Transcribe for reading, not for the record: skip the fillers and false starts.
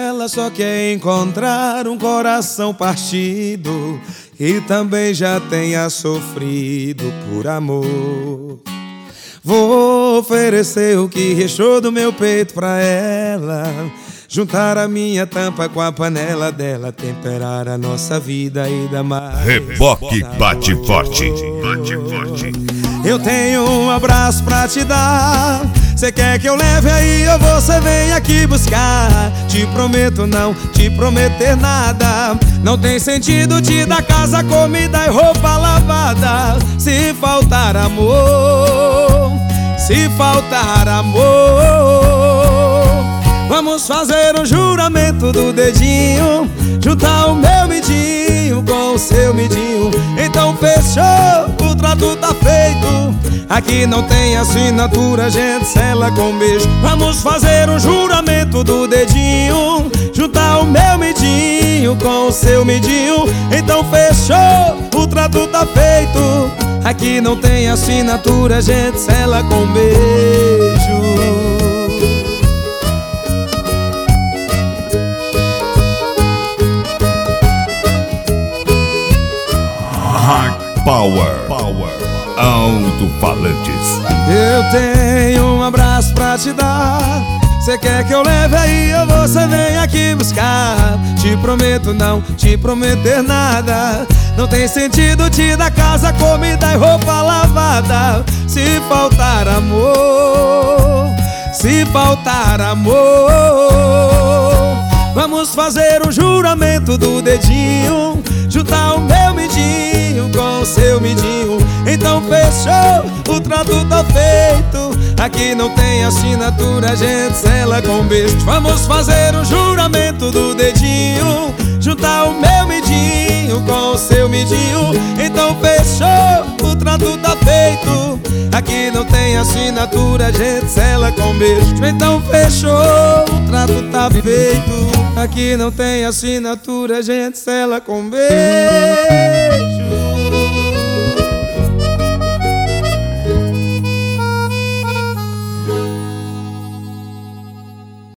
ela só quer encontrar um coração partido que também já tenha sofrido por amor. Vou oferecer o que restou do meu peito pra ela, juntar a minha tampa com a panela dela, temperar a nossa vida e dar mais. Reboque bate forte. Bate forte. Eu tenho um abraço pra te dar. Cê quer que eu leve aí ou você vem aqui buscar? Te prometo não te prometer nada. Não tem sentido te dar casa, comida e roupa lavada. Se faltar amor, se faltar amor, vamos fazer um juramento do dedinho, juntar o meu midinho com o seu midinho. Então fechou, o trato tá feito. Aqui não tem assinatura, a gente sela com beijo. Vamos fazer um juramento do dedinho, juntar o meu midinho com o seu midinho. Então fechou, o trato tá feito. Aqui não tem assinatura, a gente sela com beijo. Power. Alto-falantes. Eu tenho um abraço pra te dar. Cê quer que eu leve aí ou você vem aqui buscar? Te prometo não te prometer nada. Não tem sentido te dar casa, comida e roupa lavada. Se faltar amor, se faltar amor, vamos fazer um juramento do dedinho, juntar o meu midinho com o seu midinho. Então fechou, o trato tá feito. Aqui não tem assinatura, a gente sela com beijo. Vamos fazer um juramento do dedinho, juntar o meu midinho com o seu midinho. Então fechou, o trato tá feito. Aqui não tem assinatura, a gente sela com beijo. Então fechou, o trato tá feito. Aqui não tem assinatura, a gente sela com beijo.